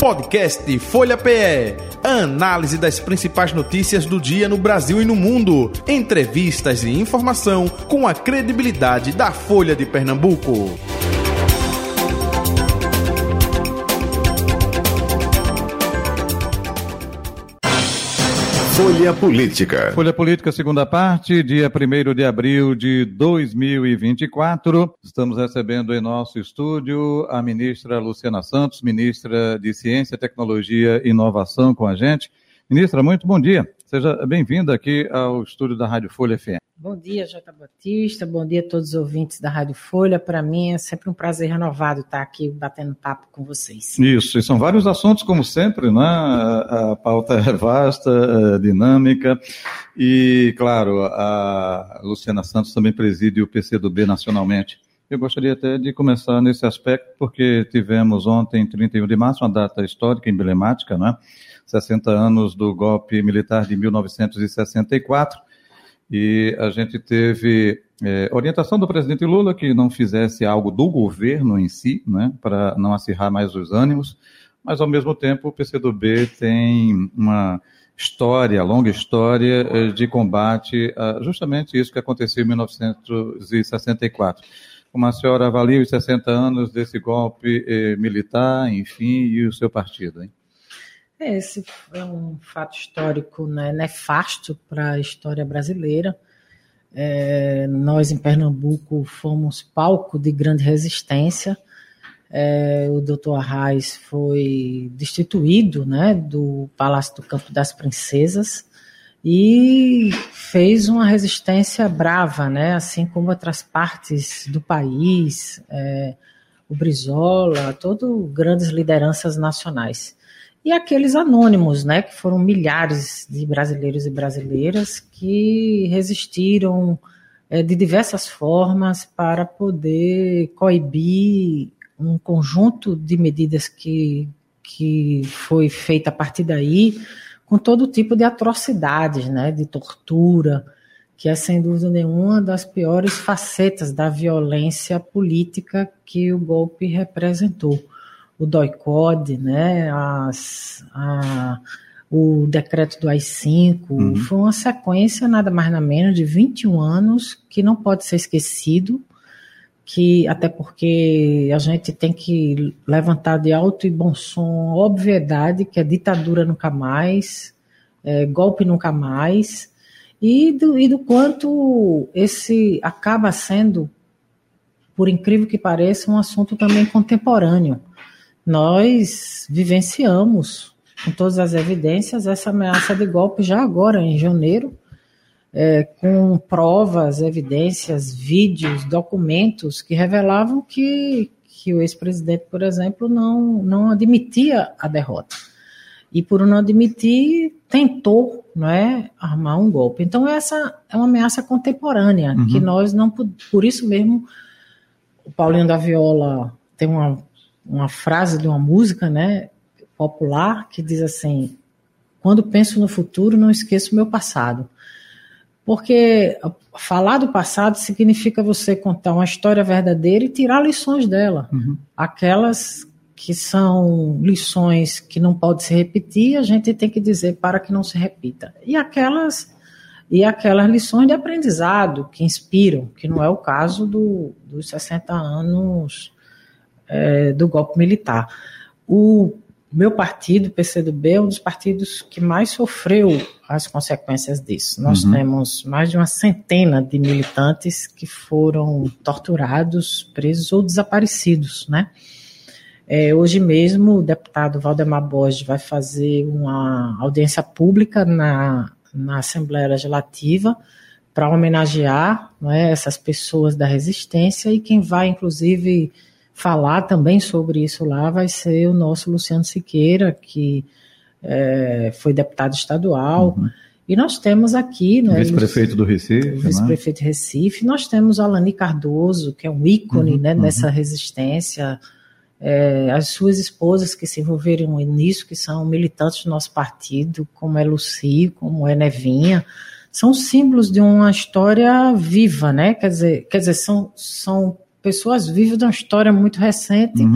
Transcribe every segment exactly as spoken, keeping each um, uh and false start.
Podcast Folha P E. A análise das principais notícias do dia no Brasil e no mundo. Entrevistas e informação com a credibilidade da Folha de Pernambuco. Folha Política. Folha Política, segunda parte, dia primeiro de abril de dois mil e vinte e quatro. Estamos recebendo em nosso estúdio a ministra Luciana Santos, ministra de Ciência, Tecnologia e Inovação com a gente. Ministra, muito bom dia. Seja bem-vinda aqui ao estúdio da Rádio Folha F M. Bom dia, J. Batista. Bom dia a todos os ouvintes da Rádio Folha. Para mim é sempre um prazer renovado estar aqui batendo papo com vocês. Isso, e são vários assuntos, como sempre, né? A, a pauta é vasta, é dinâmica e, claro, a Luciana Santos também preside o P C do B nacionalmente. Eu gostaria até de começar nesse aspecto, porque tivemos ontem, trinta e um de março, uma data histórica, emblemática, né? sessenta anos do golpe militar de mil novecentos e sessenta e quatro, e a gente teve é, orientação do presidente Lula que não fizesse algo do governo em si, né, para não acirrar mais os ânimos, mas ao mesmo tempo o P C do B tem uma história, longa história de combate a justamente isso que aconteceu em mil novecentos e sessenta e quatro. Como a senhora avalia os sessenta anos desse golpe eh, militar, enfim, e o seu partido, hein? Esse é um fato histórico, né, nefasto para a história brasileira. É, nós, em Pernambuco, fomos palco de grande resistência. É, o doutor Arraes foi destituído, né, do Palácio do Campo das Princesas e fez uma resistência brava, né, assim como outras partes do país, é, o Brizola, todas grandes lideranças nacionais. E aqueles anônimos, né, que foram milhares de brasileiros e brasileiras que resistiram é, de diversas formas para poder coibir um conjunto de medidas que, que foi feita a partir daí, com todo tipo de atrocidades, né, de tortura, que é sem dúvida nenhuma das piores facetas da violência política que o golpe representou. O doicode, né, as, a, o decreto do A I cinco, uhum. Foi uma sequência nada mais nada menos de vinte e um anos que não pode ser esquecido, que, até porque a gente tem que levantar de alto e bom som a obviedade que é ditadura nunca mais, é, golpe nunca mais, e do, e do quanto esse acaba sendo, por incrível que pareça, um assunto também contemporâneo. Nós vivenciamos, com todas as evidências, essa ameaça de golpe já agora, em janeiro, é, com provas, evidências, vídeos, documentos que revelavam que, que o ex-presidente, por exemplo, não, não admitia a derrota. E por não admitir, tentou, não é, armar um golpe. Então essa é uma ameaça contemporânea, uhum. que nós não... Por isso mesmo, o Paulinho da Viola tem uma... uma frase de uma música, né, popular, que diz assim: quando penso no futuro, não esqueço o meu passado. Porque falar do passado significa você contar uma história verdadeira e tirar lições dela. Uhum. Aquelas que são lições que não podem se repetir, a gente tem que dizer para que não se repita. E aquelas, e aquelas lições de aprendizado que inspiram, que não é o caso do, dos sessenta anos... É, do golpe militar. O meu partido, o P C do B, é um dos partidos que mais sofreu as consequências disso. Nós uhum. temos mais de uma centena de militantes que foram torturados, presos ou desaparecidos, né? É, hoje mesmo, o deputado Valdemar Borges vai fazer uma audiência pública na, na Assembleia Legislativa para homenagear, não é, essas pessoas da resistência, e quem vai, inclusive, falar também sobre isso lá vai ser o nosso Luciano Siqueira, que é, foi deputado estadual. Uhum. E nós temos aqui... Né, vice-prefeito do Recife. Vice-prefeito de Recife. Nós temos Alani Cardoso, que é um ícone uhum, né, uhum. nessa resistência. É, as suas esposas que se envolveram nisso, que são militantes do nosso partido, como é Luci, como é Nevinha, são símbolos de uma história viva, né? Quer dizer, quer dizer são... são pessoas vivem de uma história muito recente uhum.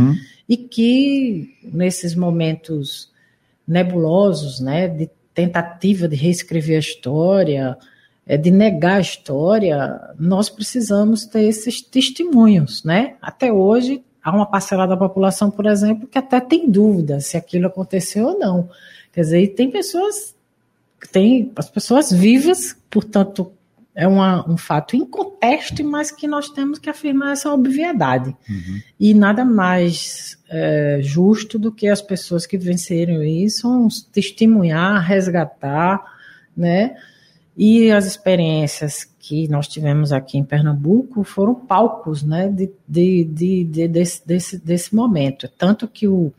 e que, nesses momentos nebulosos, né, de tentativa de reescrever a história, de negar a história, nós precisamos ter esses testemunhos, né? Até hoje, há uma parcela da população, por exemplo, que até tem dúvida se aquilo aconteceu ou não. Quer dizer, tem pessoas, tem as pessoas vivas, portanto, é uma, um fato inconteste, mas que nós temos que afirmar essa obviedade. Uhum. E nada mais é, justo do que as pessoas que venceram isso testemunhar, resgatar, né? E as experiências que nós tivemos aqui em Pernambuco foram palcos, né, de, de, de, de, desse, desse, desse momento. Tanto que o,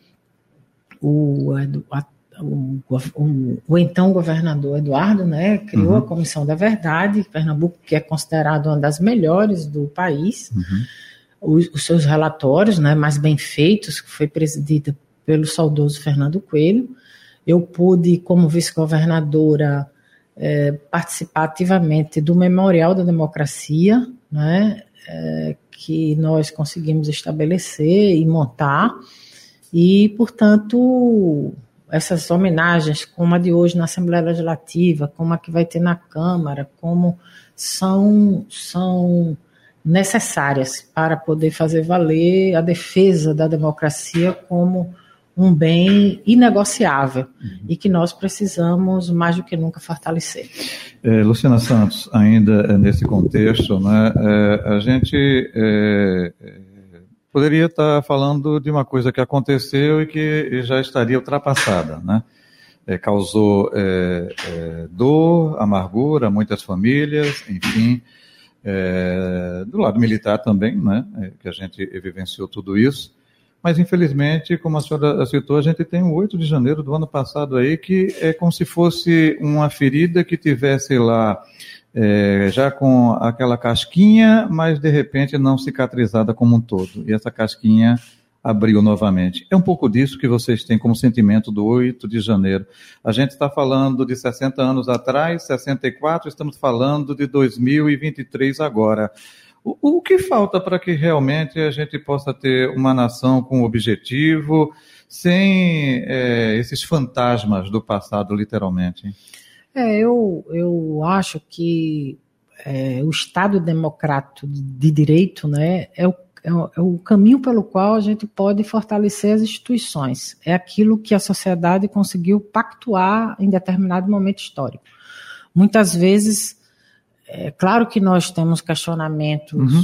o, a, o, o, o então governador Eduardo, né, criou uhum. a Comissão da Verdade, Pernambuco, que é considerado uma das melhores do país. Uhum. Os, os seus relatórios, né, mais bem feitos, que foi presidida pelo saudoso Fernando Coelho. Eu pude, como vice-governadora, É, participar ativamente do Memorial da Democracia, né, é, que nós conseguimos estabelecer e montar, e, portanto, essas homenagens, como a de hoje na Assembleia Legislativa, como a que vai ter na Câmara, como são, são necessárias para poder fazer valer a defesa da democracia como um bem inegociável uhum. e que nós precisamos mais do que nunca fortalecer. É, Luciana Santos, ainda nesse contexto, né, é, a gente é, poderia estar falando de uma coisa que aconteceu e que já estaria ultrapassada, né? É, causou é, é, dor, amargura a muitas famílias, enfim, é, do lado militar também, né, é, que a gente vivenciou tudo isso. Mas, infelizmente, como a senhora citou, a gente tem o oito de janeiro do ano passado aí, que é como se fosse uma ferida que tivesse lá, é, já com aquela casquinha, mas, de repente, não cicatrizada como um todo. E essa casquinha abriu novamente. É um pouco disso que vocês têm como sentimento do oito de janeiro. A gente está falando de sessenta anos atrás, sessenta e quatro, estamos falando de dois mil e vinte e três agora. O, o que falta para que realmente a gente possa ter uma nação com objetivo, sem é, esses fantasmas do passado, literalmente? É, eu, eu acho que é, o Estado democrático de direito, né, é o, é, o, é o caminho pelo qual a gente pode fortalecer as instituições. É aquilo que a sociedade conseguiu pactuar em determinado momento histórico. Muitas vezes, é claro que nós temos questionamentos uhum.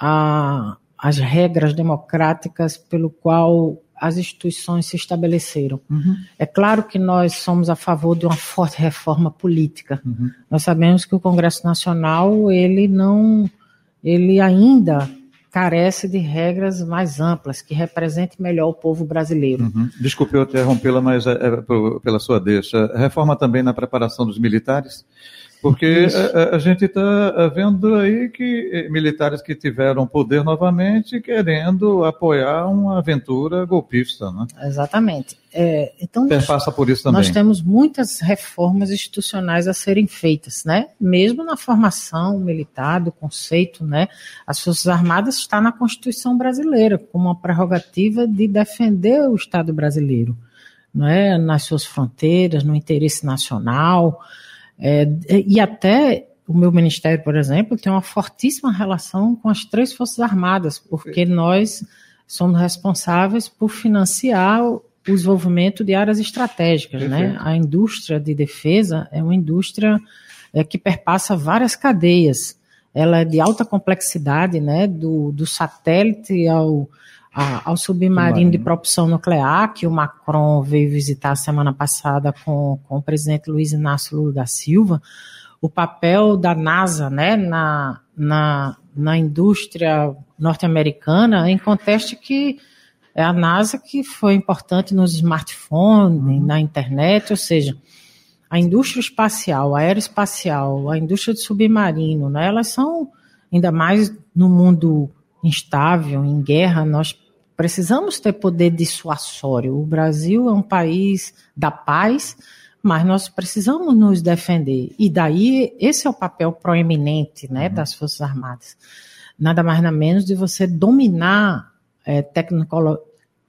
a, às regras democráticas pelo qual as instituições se estabeleceram. Uhum. É claro que nós somos a favor de uma forte reforma política. Uhum. Nós sabemos que o Congresso Nacional, ele não, ele ainda carece de regras mais amplas, que representem melhor o povo brasileiro. Uhum. Desculpe eu interrompê-la, mas é, é, pela sua deixa. Reforma também na preparação dos militares? Porque a, a gente está vendo aí que militares que tiveram poder novamente querendo apoiar uma aventura golpista, né? Exatamente. É, então, Perpassa por isso também. Nós temos muitas reformas institucionais a serem feitas, né? Mesmo na formação militar, do conceito, né? As Forças Armadas está na Constituição brasileira, como uma prerrogativa de defender o Estado brasileiro, não é? Nas suas fronteiras, no interesse nacional. É, e até o meu ministério, por exemplo, tem uma fortíssima relação com as três Forças Armadas, porque nós somos responsáveis por financiar o desenvolvimento de áreas estratégicas, né? A indústria de defesa é uma indústria é, que perpassa várias cadeias. Ela é de alta complexidade, né? Do, do satélite ao, a, ao submarino, submarino de propulsão nuclear, que o Macron veio visitar semana passada com, com o presidente Luiz Inácio Lula da Silva. O papel da NASA, né, na, na, na indústria norte-americana, em contexto que é a NASA que foi importante nos smartphones, uhum. na internet, ou seja, a indústria espacial, a aeroespacial, a indústria de submarino, né, elas são, ainda mais no mundo instável, em guerra, nós precisamos ter poder dissuasório. O Brasil é um país da paz, mas nós precisamos nos defender. E daí, esse é o papel proeminente, né, uhum. das Forças Armadas. Nada mais nada menos de você dominar é, tecnolo-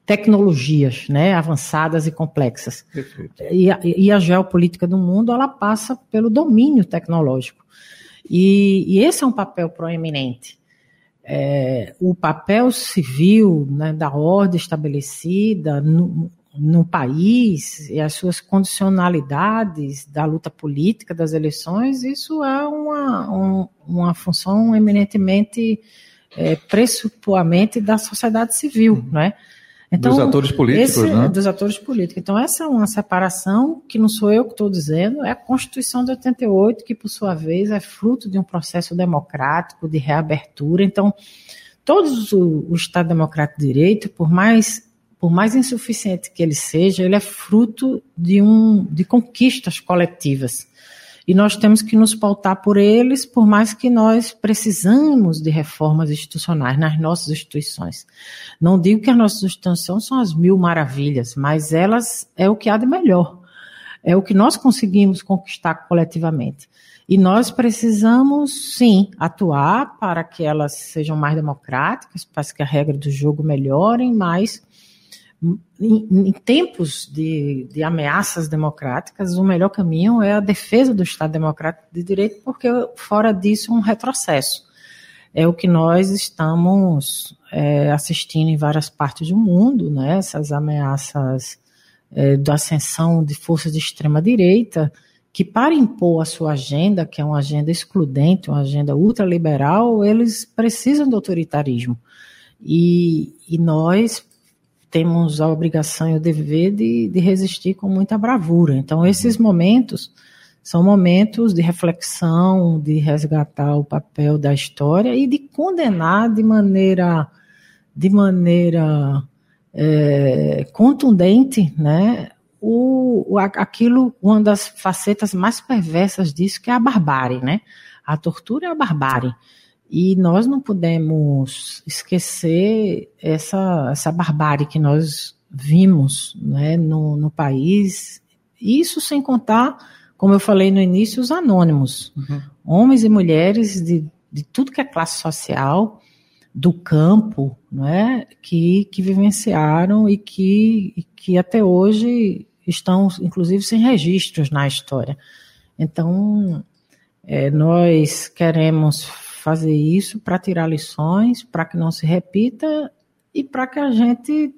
tecnologias, né, avançadas e complexas. E a, e a geopolítica do mundo, ela passa pelo domínio tecnológico. E, e esse é um papel proeminente. É, o papel civil, né, da ordem estabelecida no, no país e as suas condicionalidades da luta política, das eleições, isso é uma, um, uma função eminentemente, é, pressupoamente da sociedade civil, uhum. né? Então, dos atores políticos, esse, né? Dos atores políticos. Então, essa é uma separação que não sou eu que estou dizendo, é a Constituição de oitenta e oito, que, por sua vez, é fruto de um processo democrático, de reabertura. Então, todos o, o Estado Democrático de Direito, por mais, por mais insuficiente que ele seja, ele é fruto de, um, de conquistas coletivas. E nós temos que nos pautar por eles, por mais que nós precisamos de reformas institucionais nas nossas instituições. Não digo que as nossas instituições são as mil maravilhas, mas elas é o que há de melhor. É o que nós conseguimos conquistar coletivamente. E nós precisamos, sim, atuar para que elas sejam mais democráticas, para que a regra do jogo melhorem, mas Em, em tempos de, de ameaças democráticas, o melhor caminho é a defesa do Estado Democrático de Direito, porque fora disso é um retrocesso. É o que nós estamos é, assistindo em várias partes do mundo, né? Essas ameaças é, da ascensão de forças de extrema-direita, que para impor a sua agenda, que é uma agenda excludente, uma agenda ultraliberal, eles precisam do autoritarismo. E, e nós temos a obrigação e o dever de, de resistir com muita bravura. Então, esses momentos são momentos de reflexão, de resgatar o papel da história e de condenar de maneira, de maneira é, contundente, né, o, o, aquilo, uma das facetas mais perversas disso, que é a barbárie, né? A tortura é a barbárie. E nós não podemos esquecer essa, essa barbárie que nós vimos, né, no, no país. Isso sem contar, como eu falei no início, os anônimos. Uhum. Homens e mulheres de, de tudo que é classe social, do campo, né, que, que vivenciaram e que, e que até hoje estão, inclusive, sem registros na história. Então, é, nós queremos fazer isso para tirar lições, para que não se repita e para que a gente,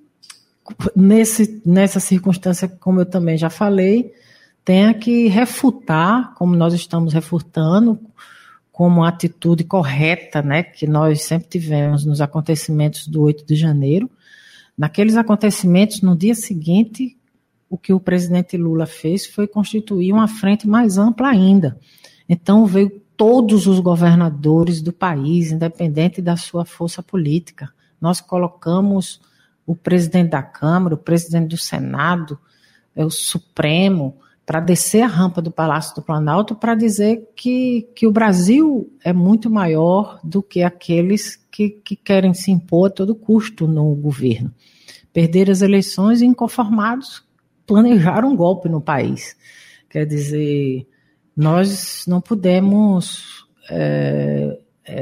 nesse, nessa circunstância, como eu também já falei, tenha que refutar, como nós estamos refutando, como uma atitude correta, né, que nós sempre tivemos nos acontecimentos do oito de janeiro. Naqueles acontecimentos, no dia seguinte, o que o presidente Lula fez foi constituir uma frente mais ampla ainda. Então, veio todos os governadores do país, independente da sua força política. Nós colocamos o presidente da Câmara, o presidente do Senado, o Supremo, para descer a rampa do Palácio do Planalto para dizer que, que o Brasil é muito maior do que aqueles que, que querem se impor a todo custo no governo. Perderam as eleições e, inconformados, planejaram um golpe no país. Quer dizer, nós não podemos, é,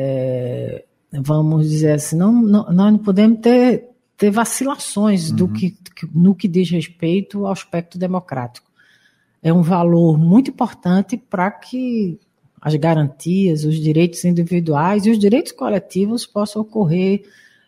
é, vamos dizer assim, não, não, nós não podemos ter, ter vacilações uhum. do que, no que diz respeito ao aspecto democrático. É um valor muito importante para que as garantias, os direitos individuais e os direitos coletivos possam ocorrer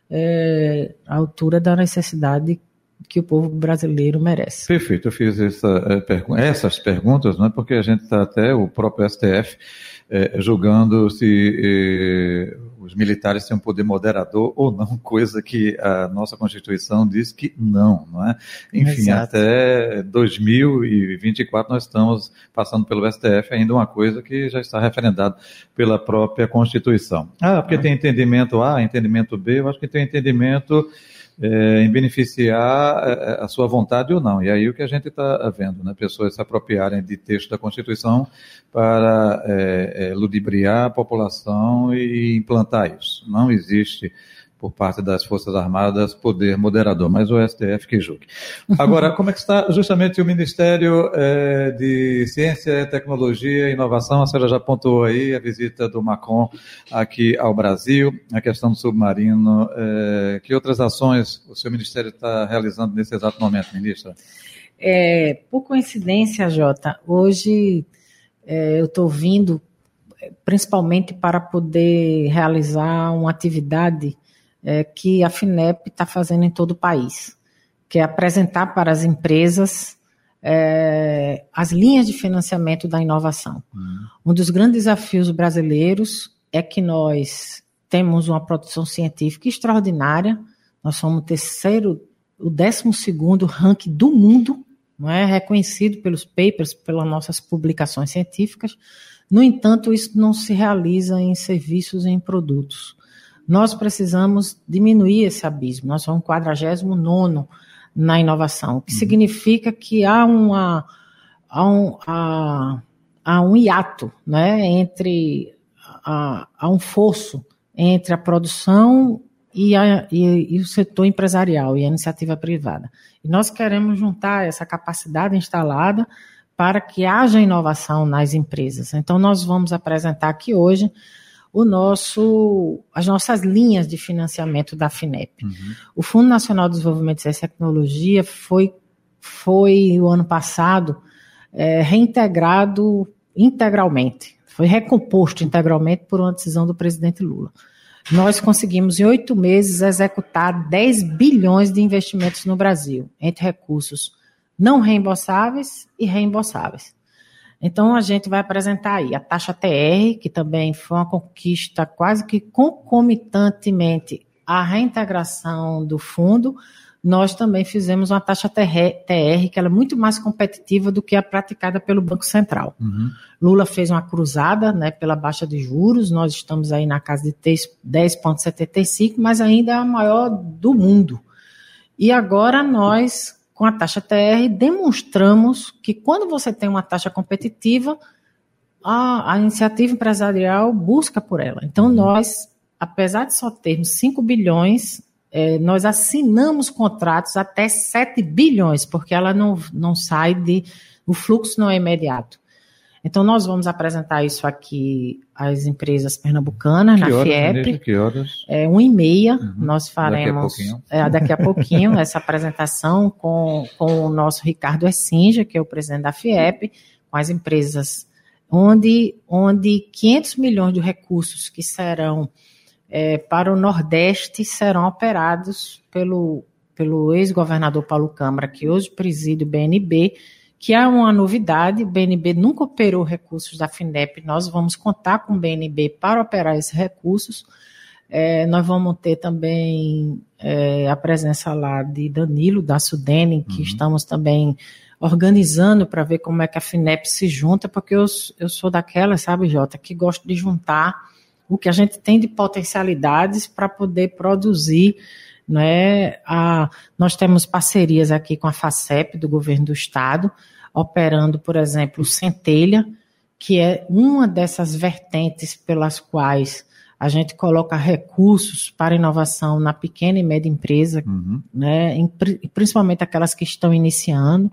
é, à altura da necessidade que o povo brasileiro merece. Perfeito, eu fiz essa, essas perguntas, né, porque a gente está até, o próprio S T F, é, julgando se é, os militares têm um poder moderador ou não, coisa que a nossa Constituição diz que não, não é? Enfim, Exato. Até dois mil e vinte e quatro nós estamos passando pelo S T F ainda uma coisa que já está referendada pela própria Constituição. Ah, porque ah. tem entendimento A, entendimento B, eu acho que tem entendimento É, em beneficiar a, a sua vontade ou não. E aí o que a gente está vendo, né? Pessoas se apropriarem de texto da Constituição para é, é, ludibriar a população e implantar isso. Não existe por parte das Forças Armadas, poder moderador, mas o S T F que julgue. Agora, como é que está justamente o Ministério é, de Ciência, Tecnologia e Inovação? A senhora já apontou aí a visita do Macron aqui ao Brasil, a questão do submarino. É, que outras ações o seu Ministério está realizando nesse exato momento, ministra? É, por coincidência, Jota, hoje é, eu estou vindo principalmente para poder realizar uma atividade é, que a FINEP está fazendo em todo o país, que é apresentar para as empresas é, as linhas de financiamento da inovação. Uhum. Um dos grandes desafios brasileiros é que nós temos uma produção científica extraordinária, nós somos o terceiro, o décimo segundo ranking do mundo, não é reconhecido pelos papers, pelas nossas publicações científicas. No entanto, isso não se realiza em serviços e em produtos. Nós precisamos diminuir esse abismo. Nós somos quadragésimo nono na inovação, o que uhum. significa que há, uma, há, um, há, há um hiato, né, entre há, há um fosso entre a produção e, a, e, e o setor empresarial e a iniciativa privada. E nós queremos juntar essa capacidade instalada para que haja inovação nas empresas. Então, nós vamos apresentar aqui hoje o nosso, as nossas linhas de financiamento da FINEP. Uhum. O Fundo Nacional de Desenvolvimento de Ciência e Tecnologia foi, foi o ano passado, é, reintegrado integralmente, foi recomposto integralmente por uma decisão do presidente Lula. Nós conseguimos, em oito meses, executar dez bilhões de investimentos no Brasil, entre recursos não reembolsáveis e reembolsáveis. Então, a gente vai apresentar aí a taxa T R, que também foi uma conquista quase que concomitantemente à reintegração do fundo. Nós também fizemos uma taxa T R, que ela é muito mais competitiva do que a praticada pelo Banco Central. Uhum. Lula fez uma cruzada, né, pela baixa de juros, nós estamos aí na casa de dez vírgula setenta e cinco, mas ainda é a maior do mundo. E agora nós, com a taxa T R, demonstramos que quando você tem uma taxa competitiva, a, a iniciativa empresarial busca por ela. Então, nós, apesar de só termos cinco bilhões, é, nós assinamos contratos até sete bilhões, porque ela não, não sai de... o fluxo não é imediato. Então, nós vamos apresentar isso aqui às empresas pernambucanas, que na horas, FIEP. Que horas? É, uma e meia, uhum. Nós faremos daqui a pouquinho, é, daqui a pouquinho essa apresentação com, com o nosso Ricardo Essinja, que é o presidente da FIEP, com as empresas, onde, onde quinhentos milhões de recursos que serão é, para o Nordeste serão operados pelo, pelo ex-governador Paulo Câmara, que hoje preside o B N B, que é uma novidade. O B N B nunca operou recursos da FINEP, nós vamos contar com o B N B para operar esses recursos. É, nós vamos ter também é, a presença lá de Danilo, da Sudene, que uhum. estamos também organizando para ver como é que a FINEP se junta, porque eu, eu sou daquela, sabe, Jota, que gosto de juntar o que a gente tem de potencialidades para poder produzir. Né? A, nós temos parcerias aqui com a FACEP, do governo do estado, operando, por exemplo, o Centelha, que é uma dessas vertentes pelas quais a gente coloca recursos para inovação na pequena e média empresa, uhum. né? Em, principalmente aquelas que estão iniciando.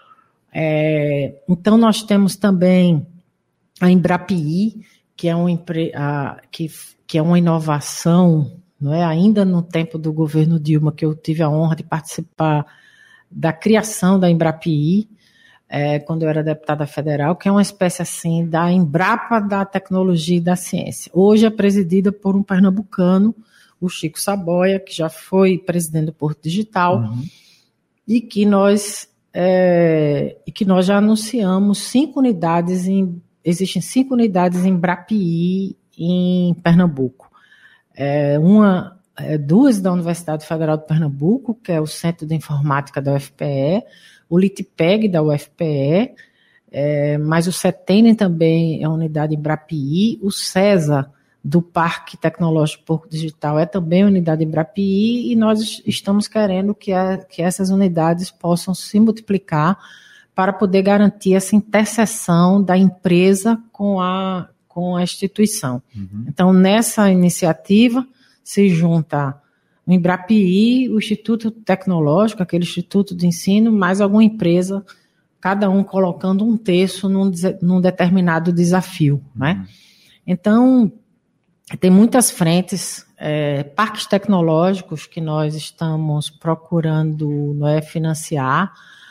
É, então, nós temos também a Embrapi, que é, um, a, que, que é uma inovação, não é? Ainda no tempo do governo Dilma, que eu tive a honra de participar da criação da Embrapi, é, quando eu era deputada federal, que é uma espécie assim da Embrapa da tecnologia e da ciência. Hoje é presidida por um pernambucano, o Chico Saboia, que já foi presidente do Porto Digital, uhum. e, que nós, é, e que nós já anunciamos cinco unidades, em, existem cinco unidades em Embrapi em Pernambuco. É, uma, é, duas da Universidade Federal de Pernambuco, que é o Centro de Informática da U F P E, o LITPEG da U F P E, é, mas o CETENEM também é uma unidade Embrapi, o CESA do Parque Tecnológico Porto Digital é também uma unidade Embrapi, e nós estamos querendo que, a, que essas unidades possam se multiplicar para poder garantir essa interseção da empresa com a com a instituição. Uhum. Então, nessa iniciativa, se junta o Embrapi, o Instituto Tecnológico, aquele instituto de ensino, mais alguma empresa, cada um colocando um terço num, num determinado desafio, né? Uhum. Então, tem muitas frentes, é, parques tecnológicos que nós estamos procurando, não é, financiar,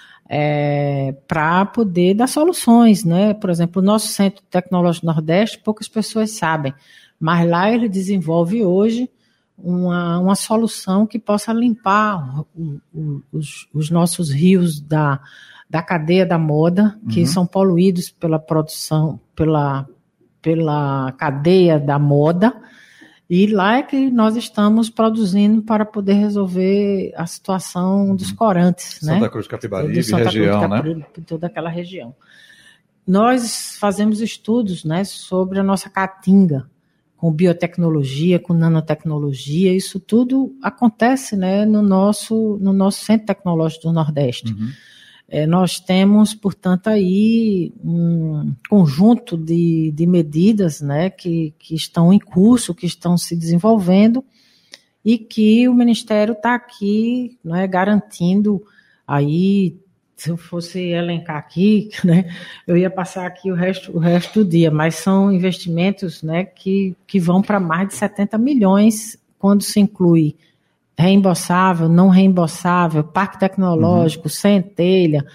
é, para poder dar soluções, né? Por exemplo, o nosso Centro Tecnológico Nordeste, poucas pessoas sabem, mas lá ele desenvolve hoje uma, uma solução que possa limpar o, o, os, os nossos rios da, da cadeia da moda, que uhum. são poluídos pela produção, pela, pela cadeia da moda, e lá é que nós estamos produzindo para poder resolver a situação dos corantes, Santa né? Cruz, Capibaribe, Santa região, Cruz, Capibaribe, né? Toda aquela região. Nós fazemos estudos, né, sobre a nossa caatinga, com biotecnologia, com nanotecnologia, isso tudo acontece, né, no nosso, no nosso Centro Tecnológico do Nordeste. Uhum. É, nós temos, portanto, aí um conjunto de, de medidas, né, que, que estão em curso, que estão se desenvolvendo e que o Ministério está aqui, né, garantindo aí. Se eu fosse elencar aqui, né, eu ia passar aqui o resto, o resto do dia, mas são investimentos, né, que, que vão para mais de setenta milhões quando se inclui reembolsável, não reembolsável, parque tecnológico, uhum. centelha,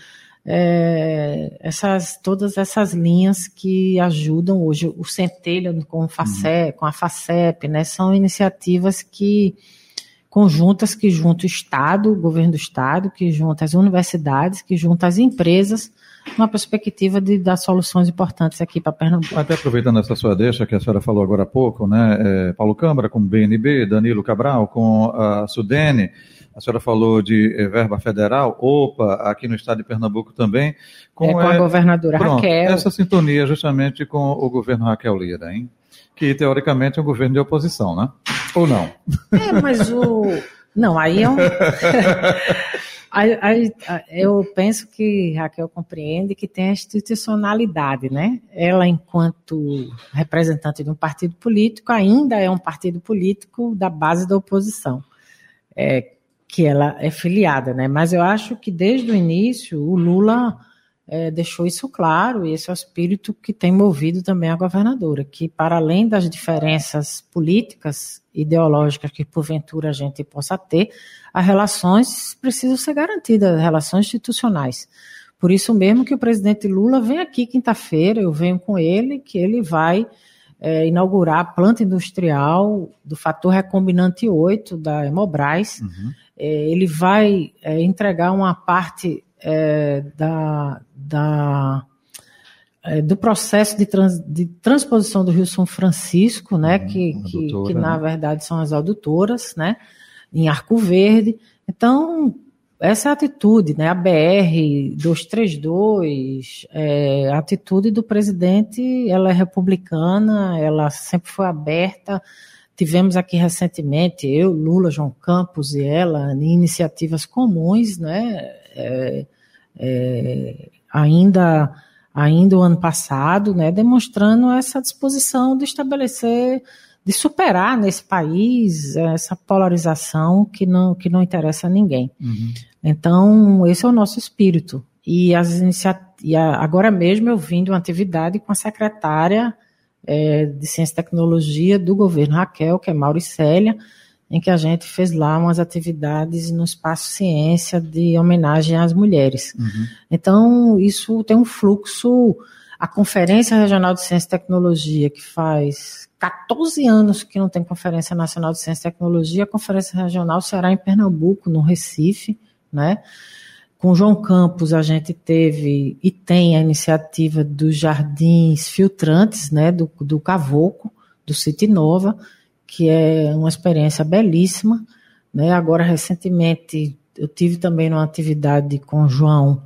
é, essas, todas essas linhas que ajudam hoje, o centelha com, o FACEP, uhum. com a FACEP, né, são iniciativas que conjuntas que juntam o Estado, o governo do Estado, que juntam as universidades, que juntam as empresas, numa perspectiva de dar soluções importantes aqui para Pernambuco. Até aproveitando essa sua deixa, que a senhora falou agora há pouco, né, é, Paulo Câmara com o B N B, Danilo Cabral com a Sudene, a senhora falou de é, verba federal, opa, aqui no estado de Pernambuco também. Com, é, com é, a governadora pronto, Raquel. Essa sintonia justamente com o governo Raquel Lira, hein? Que teoricamente é um governo de oposição, né? Ou não? É, mas o... Não, aí é um... aí, aí, eu penso que Raquel compreende que tem a institucionalidade, né? Ela, enquanto representante de um partido político, ainda é um partido político da base da oposição, é, que ela é filiada, né? Mas eu acho que desde o início o Lula... É, deixou isso claro, e esse é o espírito que tem movido também a governadora, que para além das diferenças políticas, ideológicas que porventura a gente possa ter, as relações precisam ser garantidas, as relações institucionais. Por isso mesmo que o presidente Lula vem aqui quinta-feira, eu venho com ele, que ele vai é, inaugurar a planta industrial do fator recombinante oito da Hemobras, uhum. é, ele vai é, entregar uma parte... É, da, da, é, do processo de, trans, de transposição do Rio São Francisco, né, que, que, que na verdade são as adutoras, né, em Arco Verde. Então, essa é a atitude, né, a B R duzentos e trinta e dois, é, a atitude do presidente, ela é republicana, ela sempre foi aberta. Tivemos aqui recentemente, eu, Lula, João Campos e ela, em iniciativas comuns, né, É, é, ainda, ainda o ano passado, né, demonstrando essa disposição de estabelecer, de superar nesse país essa polarização que não, que não interessa a ninguém. Uhum. Então, esse é o nosso espírito. E, as inicia- e a, agora mesmo eu vim de uma atividade com a secretária é, de Ciência e Tecnologia do governo Raquel, que é Mauricélia, em que a gente fez lá umas atividades no Espaço Ciência de homenagem às mulheres. Uhum. Então, isso tem um fluxo. A Conferência Regional de Ciência e Tecnologia, que faz catorze anos que não tem Conferência Nacional de Ciência e Tecnologia, a Conferência Regional será em Pernambuco, no Recife, né? Com João Campos, a gente teve e tem a iniciativa dos jardins filtrantes, né, do, do Cavoco, do City Nova, que é uma experiência belíssima, né? Agora, recentemente, eu tive também uma atividade com o João,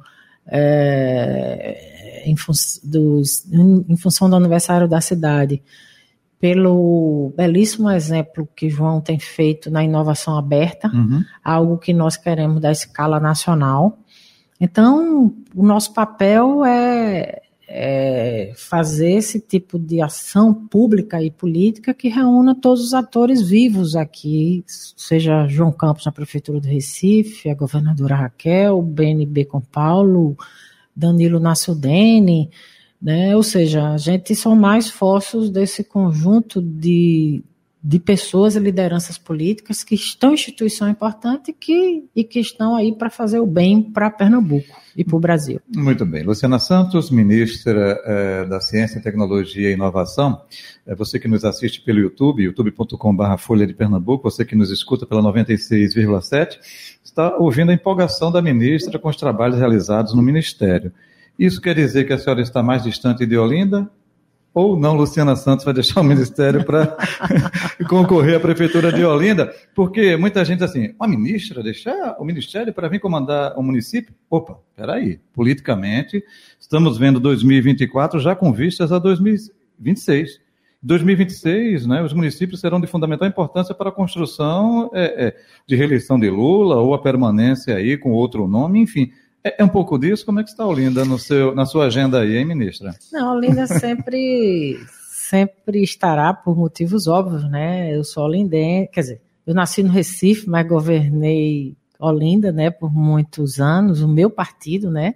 é, em, fun- dos, em, em função do aniversário da cidade, pelo belíssimo exemplo que João tem feito na inovação aberta, uhum. algo que nós queremos da escala nacional. Então, o nosso papel é, é, fazer esse tipo de ação pública e política que reúna todos os atores vivos aqui, seja João Campos na Prefeitura do Recife, a governadora Raquel, o B N B com Paulo, Danilo na Sudene, né? Ou seja, a gente são mais esforços desse conjunto de de pessoas e lideranças políticas que estão em instituição importante e que, e que estão aí para fazer o bem para Pernambuco e para o Brasil. Muito bem. Luciana Santos, ministra eh, da Ciência, Tecnologia e Inovação, é você que nos assiste pelo YouTube, youtube ponto com barra Folha de Pernambuco, você que nos escuta pela noventa e seis vírgula sete, está ouvindo a empolgação da ministra com os trabalhos realizados no Ministério. Isso quer dizer que a senhora está mais distante de Olinda? Ou não, Luciana Santos vai deixar o Ministério para concorrer à Prefeitura de Olinda? Porque muita gente assim, uma ministra deixar o Ministério para vir comandar o município? Opa, peraí, politicamente, estamos vendo dois mil e vinte e quatro já com vistas a dois mil e vinte e seis. dois mil e vinte e seis, né, os municípios serão de fundamental importância para a construção é, é, de reeleição de Lula ou a permanência aí com outro nome, enfim. É, é um pouco disso? Como é que está Olinda no seu, na sua agenda aí, hein, ministra? Não, Olinda sempre, sempre estará por motivos óbvios, né? Eu sou olindense, quer dizer, eu nasci no Recife, mas governei Olinda, né, por muitos anos, o meu partido, né?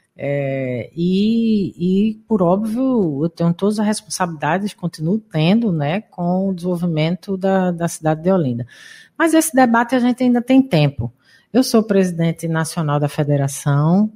É, e, e, por óbvio, eu tenho todas as responsabilidades, continuo tendo, né, com o desenvolvimento da, da cidade de Olinda. Mas esse debate a gente ainda tem tempo. Eu sou presidente nacional da federação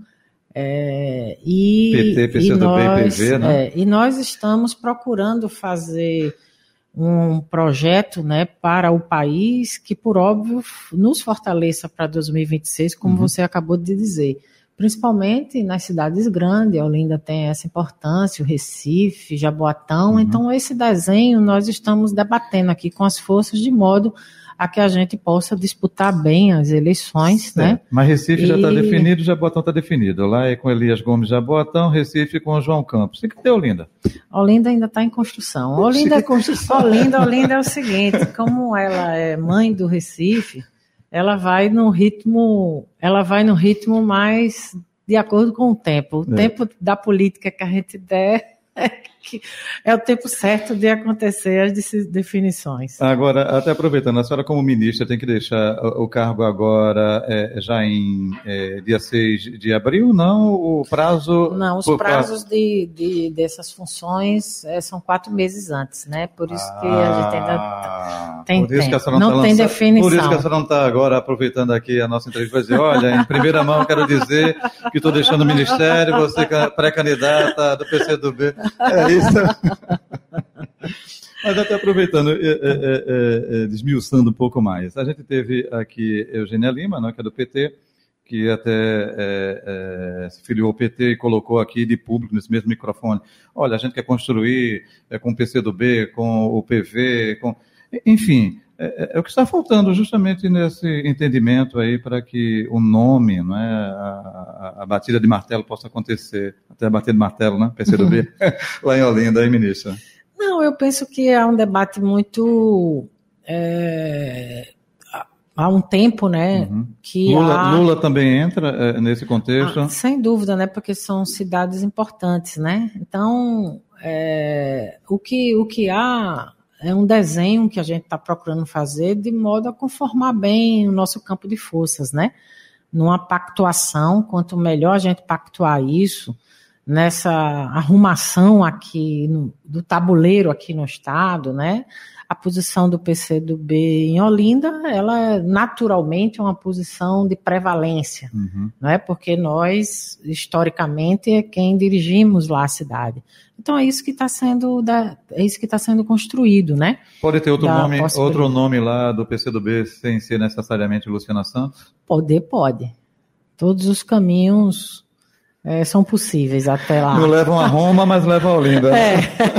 é, e, P T, P C do B e P V, né? É, e nós estamos procurando fazer um projeto, né, para o país que, por óbvio, nos fortaleça para dois mil e vinte e seis, como uhum. você acabou de dizer. Principalmente nas cidades grandes, Olinda tem essa importância, o Recife, Jaboatão. Uhum. Então, esse desenho nós estamos debatendo aqui com as forças de modo a que a gente possa disputar bem as eleições, é, né? Mas Recife e... já está definido, Jaboatão está definido. Lá é com Elias Gomes Jaboatão, Recife com João Campos. E que tem Olinda? Olinda ainda está em construção. Olinda, construção. Olinda, Olinda é o seguinte, como ela é mãe do Recife, ela vai no ritmo, ela vai no ritmo mais de acordo com o tempo. O é. tempo da política que a gente der é, que é o tempo certo de acontecer as definições. Agora, até aproveitando, a senhora como ministra tem que deixar o cargo agora é, já em é, dia seis de abril, não? O prazo... Não, os prazos de, de, dessas funções é, são quatro meses antes, né? Por isso que ah, a gente ainda tem por isso tempo. Que a senhora não, não tem lança... definição. Por isso que a senhora não está agora aproveitando aqui a nossa entrevista para dizer, olha, em primeira mão quero dizer que estou deixando o ministério, você pré-candidata do P C do B. É isso. Mas até aproveitando, é, é, é, é, desmiuçando um pouco mais. A gente teve aqui Eugênia Lima, né, que é do P T, que até é, é, se filiou ao P T e colocou aqui de público, nesse mesmo microfone, olha, a gente quer construir é, com o P C do B, com o P V, com... enfim, é, é o que está faltando justamente nesse entendimento aí para que o nome, não é, a, a, a batida de martelo possa acontecer, até a batida de martelo, né, P C do B, lá em Olinda, aí, ministra. Não, eu penso que é um debate muito... É, há um tempo, né, uhum. que Lula, há... Lula também entra é, nesse contexto? Ah, sem dúvida, né, porque são cidades importantes, né, então é, o, que, o que há é um desenho que a gente está procurando fazer de modo a conformar bem o nosso campo de forças, né, numa pactuação, quanto melhor a gente pactuar isso, nessa arrumação aqui no, do tabuleiro aqui no estado, né, a posição do P C do B em Olinda, ela é naturalmente uma posição de prevalência, uhum. não é? Porque nós, historicamente, é quem dirigimos lá a cidade. Então é isso que está sendo, da, é isso que está sendo construído, né? Pode ter outro nome, outro nome lá do P C do B sem ser necessariamente Luciana Santos? Poder, pode. Todos os caminhos é, são possíveis até lá. Não levam a Roma, mas levam a Olinda. É.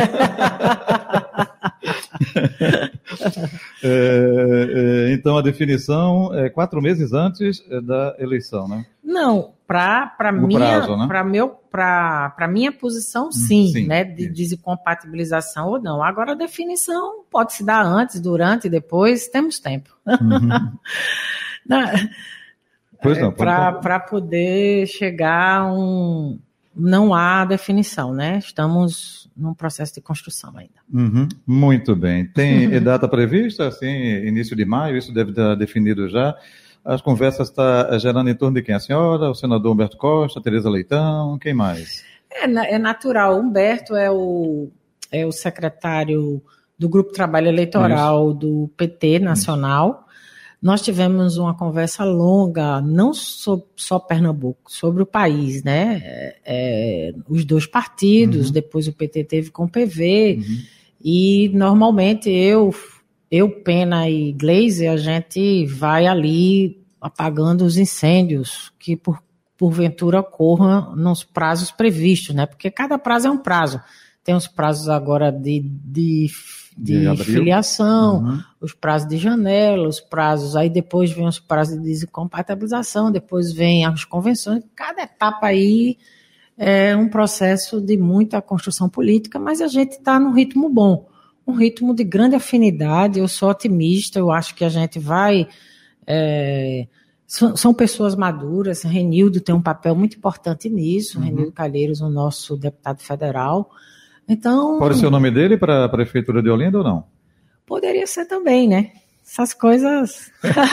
é, é, então a definição é quatro meses antes da eleição, né? Não, para minha, prazo, né? para meu, para minha posição, sim, sim né? De descompatibilização ou não. Agora a definição pode se dar antes, durante, depois, temos tempo. Uhum. não, pois não, para poder chegar a um não há definição, né? Estamos num processo de construção ainda. Uhum, muito bem. Tem data prevista, assim, início de maio, isso deve estar definido já. As conversas estão gerando em torno de quem? A senhora, o senador Humberto Costa, Tereza Leitão, quem mais? É, é natural. Humberto é o, é o secretário do Grupo de Trabalho Eleitoral isso. do P T Nacional. Isso. Nós tivemos uma conversa longa, não so, só Pernambuco, sobre o país, né? É, é, os dois partidos, uhum. depois o P T teve com o P V, uhum. e normalmente eu, eu, Pena e Gleisi, a gente vai ali apagando os incêndios que por, porventura ocorram nos prazos previstos, né? Porque cada prazo é um prazo. Tem os prazos agora de... de de, de filiação, uhum. os prazos de janela, os prazos, aí depois vem os prazos de desincompatibilização, depois vem as convenções, cada etapa aí é um processo de muita construção política, mas a gente está num ritmo bom, um ritmo de grande afinidade, eu sou otimista, eu acho que a gente vai, é, são, são pessoas maduras, Renildo tem um papel muito importante nisso, uhum. Renildo Calheiros, o nosso deputado federal. Então, pode ser o nome dele para a Prefeitura de Olinda ou não? Poderia ser também, né? Essas coisas...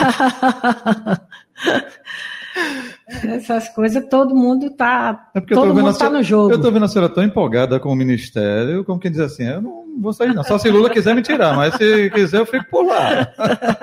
Essas coisas, todo mundo está é todo mundo tá no jogo. Eu estou vendo a senhora tão empolgada com o Ministério, como quem diz assim, eu não vou sair não, só se Lula quiser me tirar, mas se quiser eu fico por lá.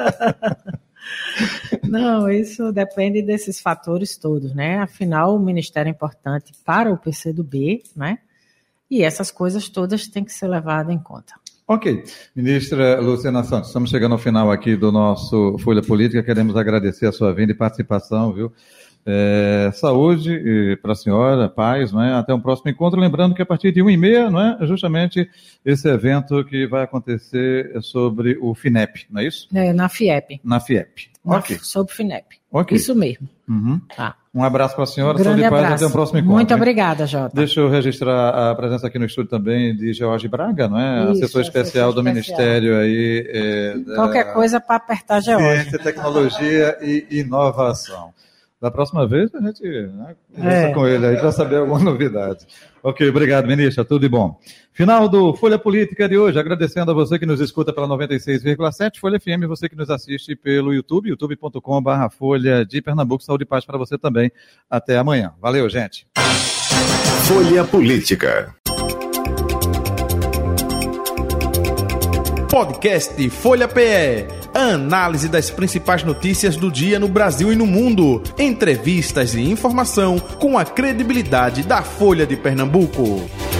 Não, isso depende desses fatores todos, né? Afinal, o Ministério é importante para o P C do B, né? E essas coisas todas têm que ser levadas em conta. Ok. Ministra Luciana Santos, estamos chegando ao final aqui do nosso Folha Política. Queremos agradecer a sua vinda e participação, viu? É, saúde para a senhora, paz, não é? Até um próximo encontro. Lembrando que a partir de uma e meia, não é? Justamente esse evento que vai acontecer sobre o FINEP, não é isso? É, na FIEP. Na FIEP. Na, ok. Sobre o FINEP. Ok. Isso mesmo. Uhum. Tá. Um abraço para a senhora, um saúde e paz, abraço. até o próximo encontro. Muito hein? obrigada, Jota. Deixa eu registrar a presença aqui no estúdio também de George Braga, não é? Isso, assessor especial do especial. Ministério aí. É, Qualquer da... coisa para apertar George. Ciência, tecnologia e inovação. Da próxima vez a gente né, conversa é. com ele aí para saber alguma novidade. Ok, obrigado, ministra, tudo de bom. Final do Folha Política de hoje, agradecendo a você que nos escuta pela noventa e seis vírgula sete, Folha F M, você que nos assiste pelo YouTube, youtube ponto com barra Folha de Pernambuco. Saúde e paz para você também. Até amanhã. Valeu, gente. Folha Política. Podcast Folha P E. A análise das principais notícias do dia no Brasil e no mundo. Entrevistas e informação com a credibilidade da Folha de Pernambuco.